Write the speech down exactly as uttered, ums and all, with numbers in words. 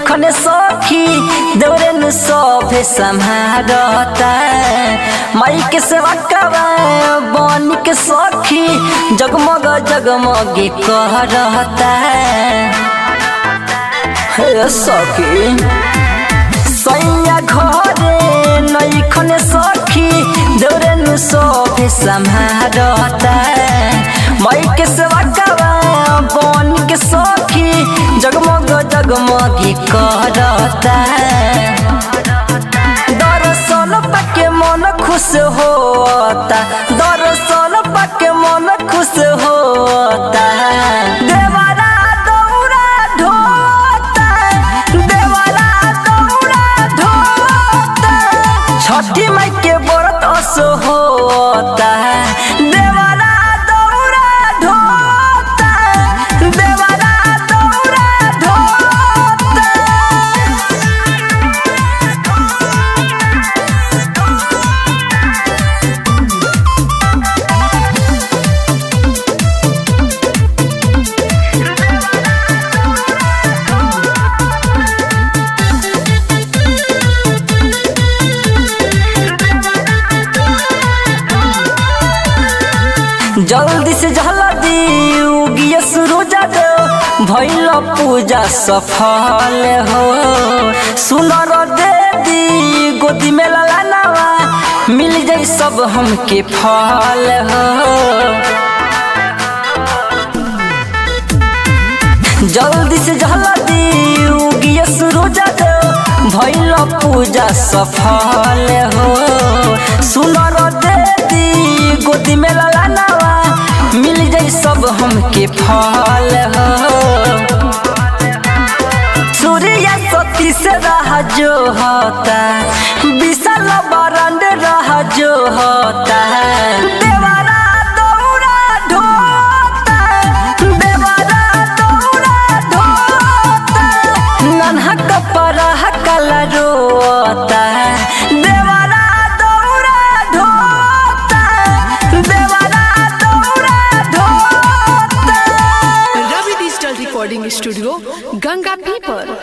खने सखी देवरे न सोफे संभारता माई के सेवा कवा बनी के सखी जगमग जगमग करता हे सखी सैया घरे नई खने सखी देवरे न सोफे संभारता माई के सेवा कवा बनी के सखी जगमग जगमग करता दर्शन पाके मन खुश होता दर्शन पाके मन खुश होता देवरा दौरा ढोता देवरा दौरा ढोता छठी माई के व्रत असो होता देवरा दौरा ढोता देवरा दौरा ढोता जल्दी से जल्दी उगिए सूरज दो भइल पूजा सफल हो सुनर देदी गोदी में ललनावा मिल जाई सब हमके फल हो जल्दी से जल्दी उगिए सूरज दो भइल पूजा सफल हो सुनर देदी गोदी में ललनावा मिल जाई सब हमके फल हो सूर्य सती से रहा जो होता विशाल बरंड रहा जो होता देवरा दौरा ढोता देवरा दौरा ढोता नन्हा कपड़ा कला रोता देवरा दौरा ढोता देवरा दौरा ढोता Ravi digital recording studio Ganga पीपर।